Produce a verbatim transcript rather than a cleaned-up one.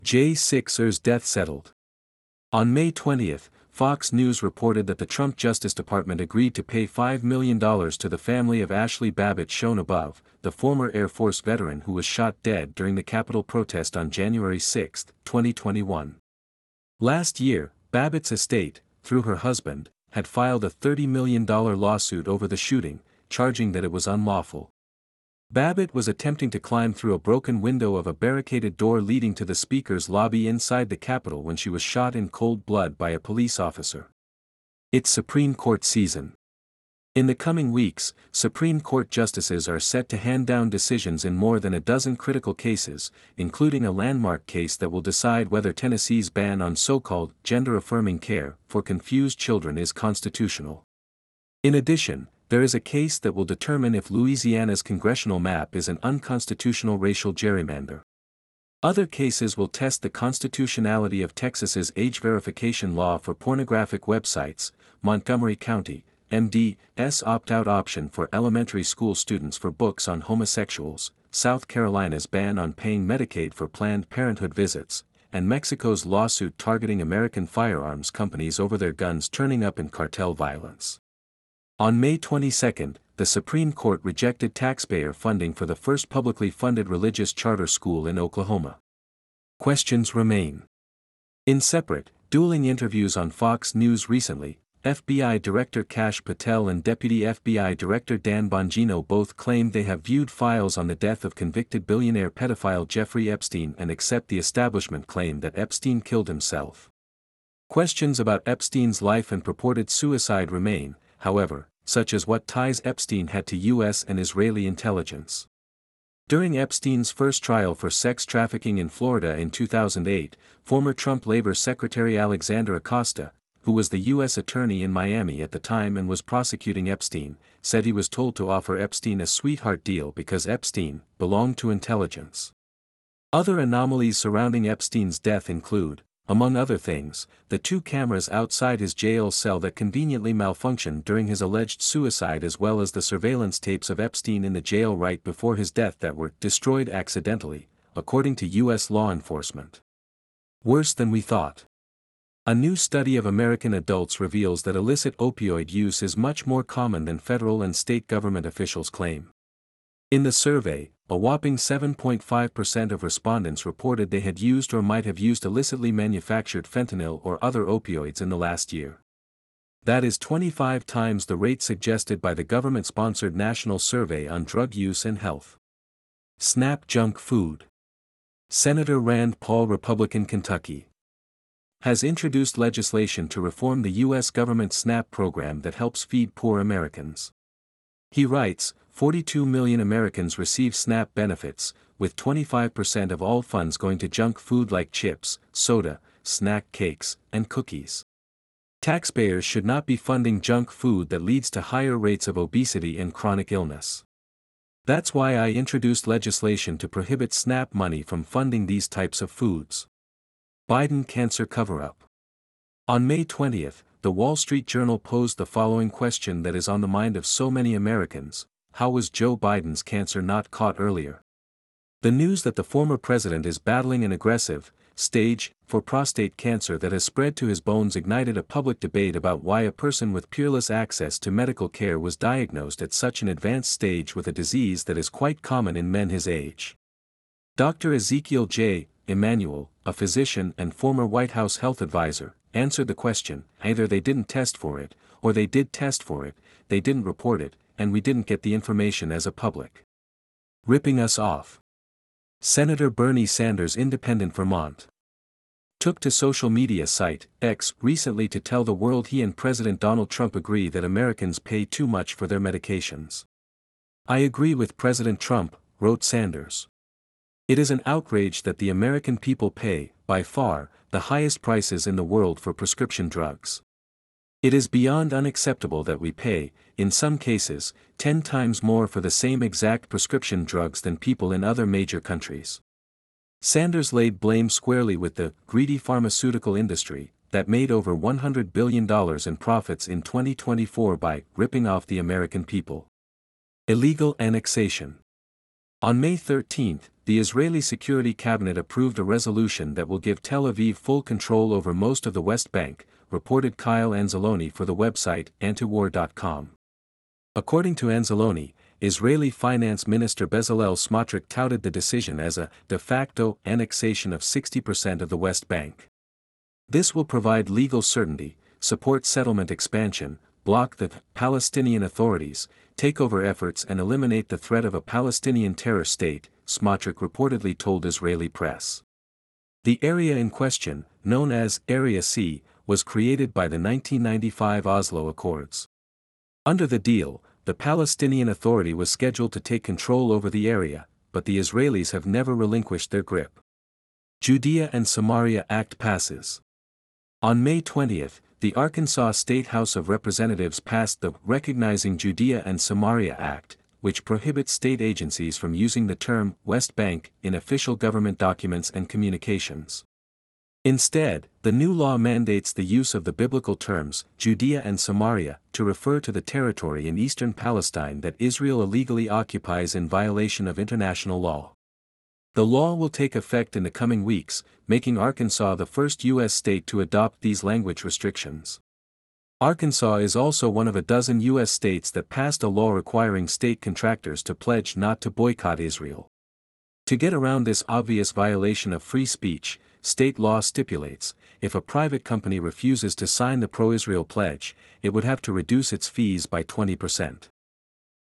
J six's death settled. On May twentieth, Fox News reported that the Trump Justice Department agreed to pay five million dollars to the family of Ashley Babbitt shown above, the former Air Force veteran who was shot dead during the Capitol protest on January sixth, twenty twenty-one. Last year, Babbitt's estate, through her husband, had filed a thirty million dollars lawsuit over the shooting, charging that it was unlawful. Babbitt was attempting to climb through a broken window of a barricaded door leading to the Speaker's lobby inside the Capitol when she was shot in cold blood by a police officer. It's Supreme Court season. In the coming weeks, Supreme Court justices are set to hand down decisions in more than a dozen critical cases, including a landmark case that will decide whether Tennessee's ban on so-called gender-affirming care for confused children is constitutional. In addition, there is a case that will determine if Louisiana's congressional map is an unconstitutional racial gerrymander. Other cases will test the constitutionality of Texas's age verification law for pornographic websites, Montgomery County, M D's opt-out option for elementary school students for books on homosexuals, South Carolina's ban on paying Medicaid for Planned Parenthood visits, and Mexico's lawsuit targeting American firearms companies over their guns turning up in cartel violence. On May twenty-second, the Supreme Court rejected taxpayer funding for the first publicly funded religious charter school in Oklahoma. Questions remain. In separate, dueling interviews on Fox News recently, F B I Director Kash Patel and Deputy F B I Director Dan Bongino both claimed they have viewed files on the death of convicted billionaire pedophile Jeffrey Epstein and accept the establishment claim that Epstein killed himself. Questions about Epstein's life and purported suicide remain, however, such as what ties Epstein had to U S and Israeli intelligence. During Epstein's first trial for sex trafficking in Florida in two thousand eight, former Trump Labor Secretary Alexander Acosta, who was the U S attorney in Miami at the time and was prosecuting Epstein, said he was told to offer Epstein a sweetheart deal because Epstein belonged to intelligence. Other anomalies surrounding Epstein's death include, among other things, the two cameras outside his jail cell that conveniently malfunctioned during his alleged suicide, as well as the surveillance tapes of Epstein in the jail right before his death that were destroyed accidentally, according to U S law enforcement. Worse than we thought. A new study of American adults reveals that illicit opioid use is much more common than federal and state government officials claim. In the survey, a whopping seven point five percent of respondents reported they had used or might have used illicitly manufactured fentanyl or other opioids in the last year. That is twenty-five times the rate suggested by the government-sponsored National Survey on Drug Use and Health. SNAP junk food. Senator Rand Paul, Republican, Kentucky, has introduced legislation to reform the U S government SNAP program that helps feed poor Americans. He writes, forty-two million Americans receive SNAP benefits, with twenty-five percent of all funds going to junk food like chips, soda, snack cakes, and cookies. Taxpayers should not be funding junk food that leads to higher rates of obesity and chronic illness. That's why I introduced legislation to prohibit SNAP money from funding these types of foods. Biden cancer cover-up. On May twentieth, the Wall Street Journal posed the following question that is on the mind of so many Americans: how was Joe Biden's cancer not caught earlier? The news that the former president is battling an aggressive stage for prostate cancer that has spread to his bones ignited a public debate about why a person with peerless access to medical care was diagnosed at such an advanced stage with a disease that is quite common in men his age. Doctor Ezekiel J. Emanuel, a physician and former White House health advisor, answered the question: either they didn't test for it, or they did test for it, they didn't report it, and we didn't get the information as a public. Ripping us off. Senator Bernie Sanders, Independent, Vermont, took to social media site X recently to tell the world he and President Donald Trump agree that Americans pay too much for their medications. I agree with President Trump, wrote Sanders. It is an outrage that the American people pay, by far, the highest prices in the world for prescription drugs. It is beyond unacceptable that we pay, in some cases, ten times more for the same exact prescription drugs than people in other major countries. Sanders laid blame squarely with the greedy pharmaceutical industry that made over one hundred billion dollars in profits in twenty twenty-four by ripping off the American people. Illegal annexation. On May thirteenth, the Israeli Security Cabinet approved a resolution that will give Tel Aviv full control over most of the West Bank, reported Kyle Anzalone for the website antiwar dot com. According to Anzalone, Israeli Finance Minister Bezalel Smotrich touted the decision as a de facto annexation of sixty percent of the West Bank. This will provide legal certainty, support settlement expansion, block the Palestinian Authorities, takeover efforts and eliminate the threat of a Palestinian terror state, Smotrich reportedly told Israeli press. The area in question, known as Area C, was created by the nineteen ninety-five Oslo Accords. Under the deal, the Palestinian Authority was scheduled to take control over the area, but the Israelis have never relinquished their grip. Judea and Samaria Act passes. On May twentieth, the Arkansas State House of Representatives passed the Recognizing Judea and Samaria Act, which prohibits state agencies from using the term West Bank in official government documents and communications. Instead, the new law mandates the use of the biblical terms, Judea and Samaria, to refer to the territory in eastern Palestine that Israel illegally occupies in violation of international law. The law will take effect in the coming weeks, making Arkansas the first U S state to adopt these language restrictions. Arkansas is also one of a dozen U S states that passed a law requiring state contractors to pledge not to boycott Israel. To get around this obvious violation of free speech, state law stipulates, if a private company refuses to sign the pro-Israel pledge, it would have to reduce its fees by twenty percent.